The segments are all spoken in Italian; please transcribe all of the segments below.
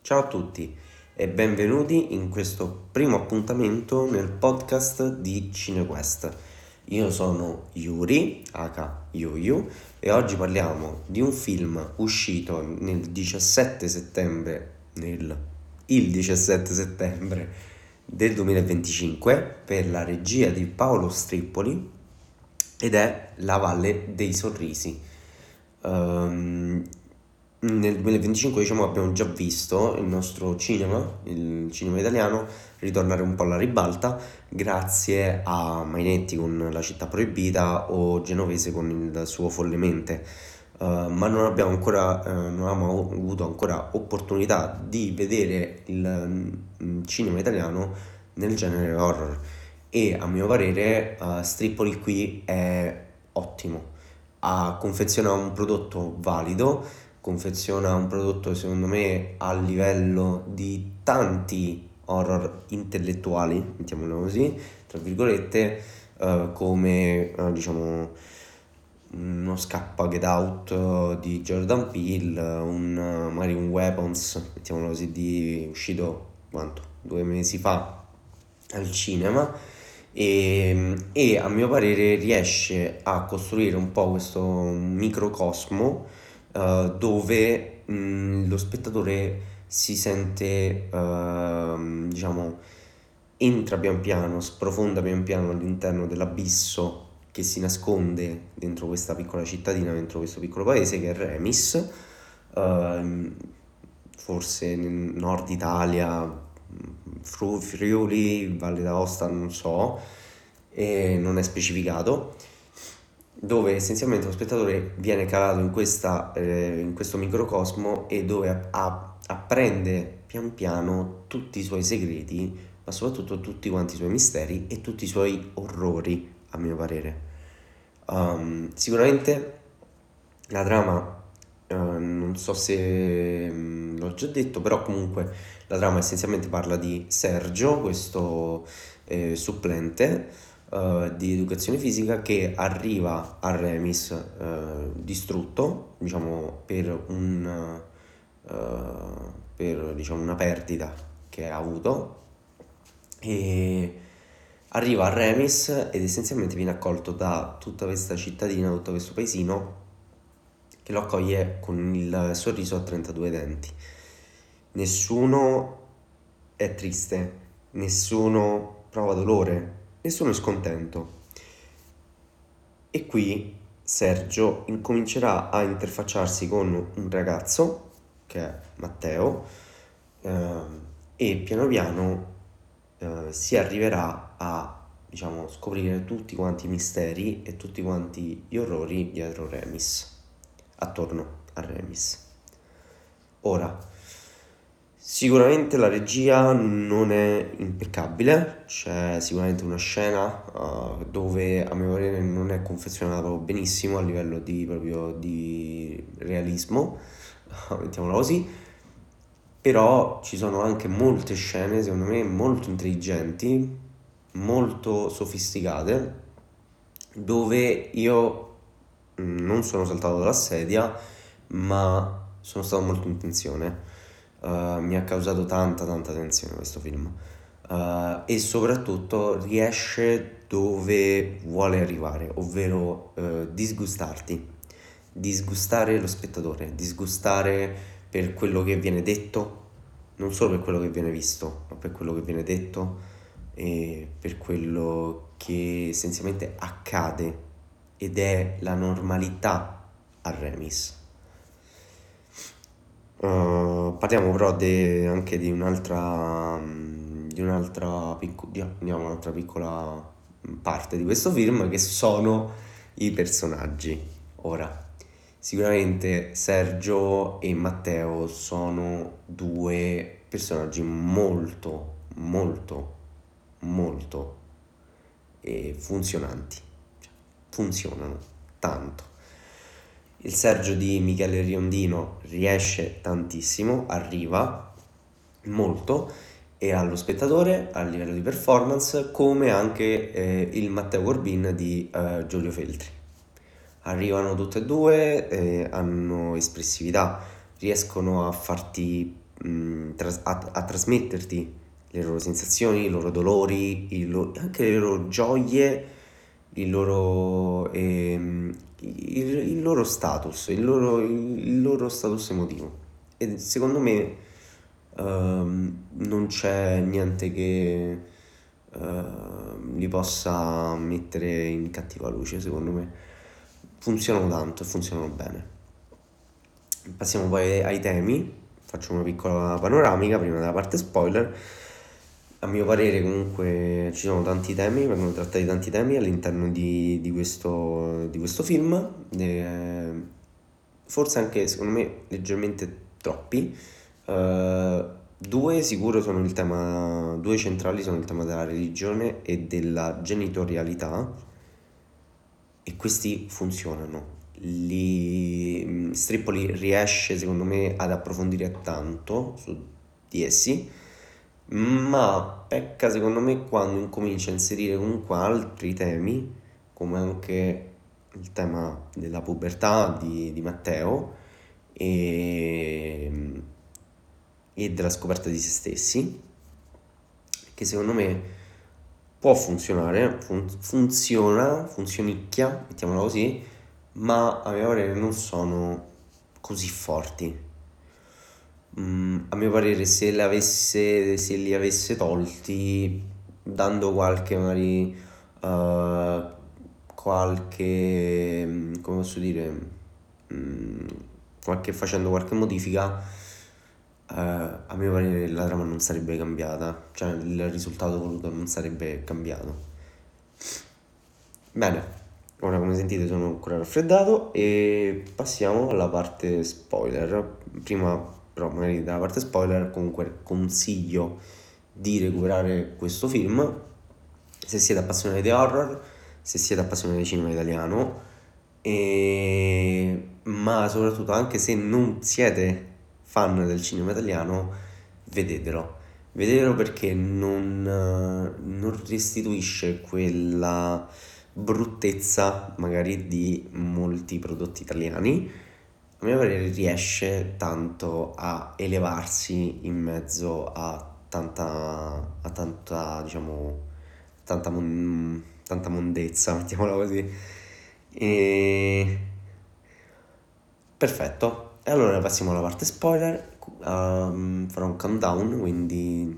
Ciao a tutti e benvenuti in questo primo appuntamento nel podcast di CineQuest. Io sono Yuri, aka Yuyu, e oggi parliamo di un film uscito il 17 settembre del 2025 per la regia di Paolo Strippoli ed è La Valle dei Sorrisi. Nel 2025 abbiamo già visto il nostro cinema, il cinema italiano, ritornare un po' alla ribalta grazie a Mainetti con La città proibita o Genovese con il suo Follemente. Ma non abbiamo avuto ancora opportunità di vedere il cinema italiano nel genere horror e a mio parere Strippoli qui è ottimo, confeziona un prodotto valido, confeziona un prodotto secondo me a livello di tanti horror intellettuali, mettiamolo così, tra virgolette, come diciamo uno scappa Get Out di Jordan Peele, magari un Weapons, mettiamolo così, uscito quanto? 2 mesi fa al cinema e a mio parere riesce a costruire un po' questo microcosmo dove lo spettatore si sente, diciamo, entra pian piano, sprofonda pian piano all'interno dell'abisso che si nasconde dentro questa piccola cittadina, dentro questo piccolo paese che è Remis, ehm, forse nel nord Italia, Friuli, Valle d'Aosta, non so, e non è specificato, dove essenzialmente lo spettatore viene calato in questo microcosmo e dove apprende pian piano tutti i suoi segreti, ma soprattutto tutti quanti i suoi misteri e tutti i suoi orrori, a mio parere. Sicuramente la trama, non so se l'ho già detto, però comunque la trama essenzialmente parla di Sergio, questo supplente di educazione fisica che arriva a Remis distrutto, diciamo, per diciamo, una perdita che ha avuto e arriva a Remis ed essenzialmente viene accolto da tutta questa cittadina, tutto questo paesino che lo accoglie con il sorriso a 32 denti. Nessuno è triste, nessuno prova dolore, nessuno è scontento. E qui Sergio incomincerà a interfacciarsi con un ragazzo, che è Matteo, e piano piano si arriverà a, diciamo, scoprire tutti quanti i misteri e tutti quanti gli orrori dietro Remis, attorno a Remis. Ora, sicuramente la regia non è impeccabile, c'è sicuramente una scena dove a mio parere non è confezionata proprio benissimo a livello proprio di realismo, mettiamola così, però ci sono anche molte scene secondo me molto intelligenti, molto sofisticate, dove io non sono saltato dalla sedia, ma sono stato molto in tensione. Mi ha causato tanta tensione questo film. E soprattutto riesce dove vuole arrivare, ovvero disgustare lo spettatore, disgustare per quello che viene detto, non solo per quello che viene visto, ma per quello che viene detto e per quello che essenzialmente accade ed è la normalità a Remis. Parliamo però anche un'altra piccola parte di questo film che sono i personaggi. Ora, sicuramente Sergio e Matteo sono due personaggi molto funzionanti, cioè, funzionano tanto. Il Sergio di Michele Riondino riesce tantissimo, arriva molto e allo spettatore a livello di performance, come anche il Matteo Corbin di Giulio Feltri. Arrivano tutte e due, hanno espressività, riescono a farti a trasmetterti le loro sensazioni, i loro dolori, anche le loro gioie, il loro status, il loro status emotivo. E secondo me non c'è niente che li possa mettere in cattiva luce, secondo me. Funzionano tanto e funzionano bene. Passiamo poi ai temi, faccio una piccola panoramica prima della parte spoiler. A mio parere comunque ci sono tanti temi, vengono trattati tanti temi all'interno di questo film, forse anche secondo me leggermente troppi. Due sicuro sono due centrali sono il tema della religione e della genitorialità, e questi funzionano. Strippoli riesce secondo me ad approfondire tanto su di essi, ma pecca secondo me quando incomincia a inserire comunque altri temi, come anche il tema della pubertà di Matteo e, e della scoperta di se stessi, che secondo me può funzionare, funzionicchia, mettiamola così, ma a mio parere non sono così forti. A mio parere se li avesse tolti, dando qualche magari come posso dire, mm, facendo qualche modifica, a mio parere la trama non sarebbe cambiata, cioè il risultato voluto non sarebbe cambiato. Bene, ora come sentite sono ancora raffreddato e passiamo alla parte spoiler. Prima però magari dalla parte spoiler comunque consiglio di recuperare questo film se siete appassionati di horror, se siete appassionati di cinema italiano, ma soprattutto anche se non siete fan del cinema italiano, vedetelo. Vedetelo perché non restituisce quella bruttezza magari di molti prodotti italiani. A mio parere riesce tanto a elevarsi in mezzo diciamo, tanta mondezza, mettiamola così. E... Perfetto, e allora passiamo alla parte spoiler. Farò un countdown, quindi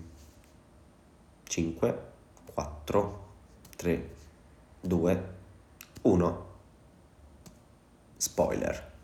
5, 4, 3, 2, 1. Spoiler.